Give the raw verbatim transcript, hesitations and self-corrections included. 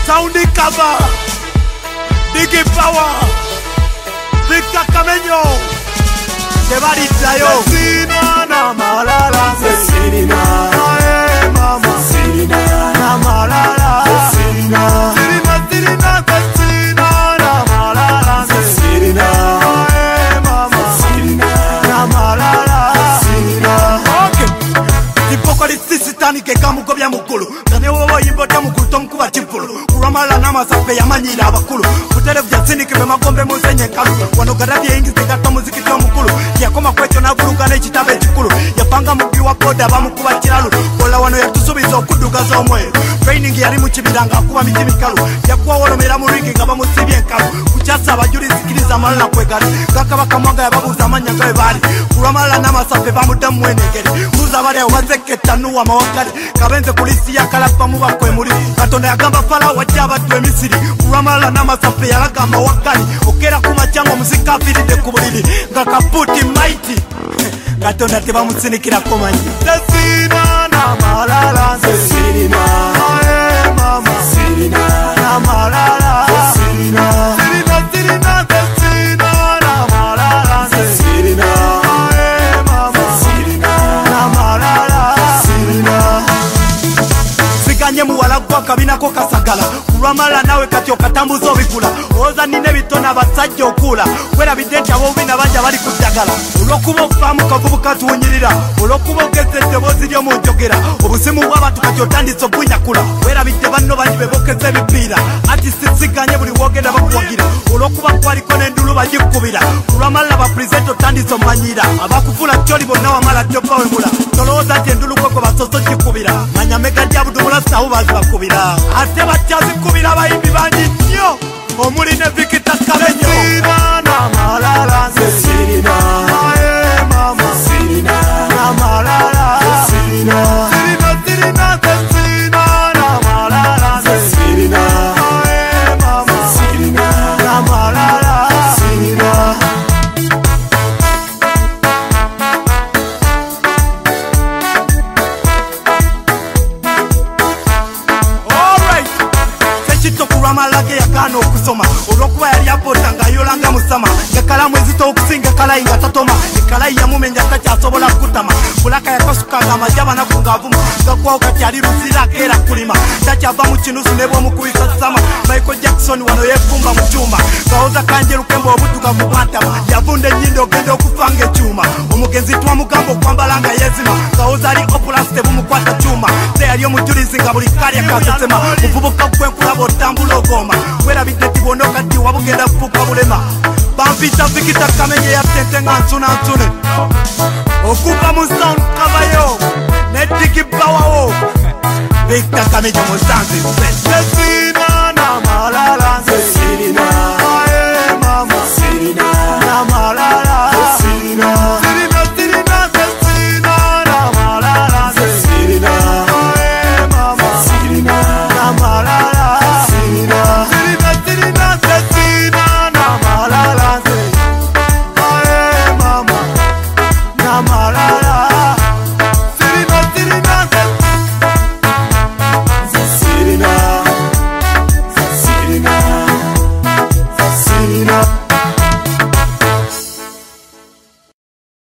Sound cover, Big Power, Victor Kamenyo, Tebarita yo. Sina na malala, Sina, eh mama, Sina na malala, Sina, Sina, Sina, Sina na malala, Sina, eh mama, Sina na malala, Sina. Okay, tipoko li sisi tani ke kamu kobya mukulu, kane wowo yimbo tamu kutom kuba chipulu. Kuramala nama sape ya manyira abakulu Kutere vya sini kime magombe muzenye kalu Wano garabia ingi zikata muziki tuwa mukulu Yakoma kwecho na guru kane chitabe chikulu Yapanga mugi wa koda ba mukuba chiralu Kola wano ya tusubizo kuduga za umwe Training yari muchibiranga kuba mitimi kalu Yakuwa wano mera muriki ngaba musibien kalu Kuchasa abajuri zikiriza malala kwegari Kaka baka mwanga ya babu zamanya gawe bari Kuramala nama sape ba mudamu wenegeri Muza bari ya wazeke tanuwa mawakari Kabenze kulisi ya kalapa muba kwe muri Katonda ya gamba fala wajaba tuwe misiri Kuramala nama sape ya laga mawakari Okera kuma chango muzika vidi de kubulili Nga kaputi mighty Katonda teba musini kira komanyi Sina na malala Sina Ae mama Sina na malala Sina Sina Sina Sina na malala Sina Ae mama Sina na malala Sina Sikanye muwala kwa kabina ko kasagala Kuramala nawe kati okatambuzo bikula Oza nine bitona basajja okula Kwera bidenti abo bina banja bali kudagala Olokubo famu kavubu katuunyirira Olokubo gezete bozi lyo munjogera Obusimu bw'abantu kati otandise obunyakula Kwera bidde banno banji bebokeze ebipiira Ati sisiganye buli wogenda bakuwagira Olokuba kwaliko n'endulu bagikubira Kuramala ba present otandise omanyira Abakufula kyoli bonna wamala jjopa wemula Tolowooza nti endulu kweko basoso gikubira Manya mega lya budumula sawu bazi bakubira Ate bakyazikubira abayimbi bangi nnyo Omuli ne Victor Kamenyo Sina na malala Sina Ae mama Sina na malala Sina Sina Sina Sina na malala Sina Ae mama Sina na malala Sina Kuramala yakano okusoma olwokuba yali apotanga yolanga musama yakalamu ezito okusinga kalayi nga tatoma ekalayi yamumenya takyasobola kutama bulaka yakasukanga amajaba nakungavuma gakwawo kati ali luzira kera kulima takyava mu kinusu ne bwomukubisa sama Michael Jackson wano yefumba mu kyuma kawoza kanje lukembo obutugavu bwantama yavunda ennyindo ogenda okufanga ekyuma omugenzi twamugamba okwambalanga yezima kawoza ali opulasi bumukwata kyuma te yali omujulizi nga buli kalya kasesema muvubuka gwenkulaba otambula ogoma Kwera bideti bonoka ti wabugenda kufuka bulema Bampita Victor Kamenyo ya tente nga nsuna nsune Okupa mu sound kabayo Ne Big Power Victor Kamenyo musanzi Sina na malala Sina Ae mama Sina na malala Sina Sina Sina Sina na malala Sina Ae mama Sina na malala Sina Sina Sina Sina na malala Ae mama na malala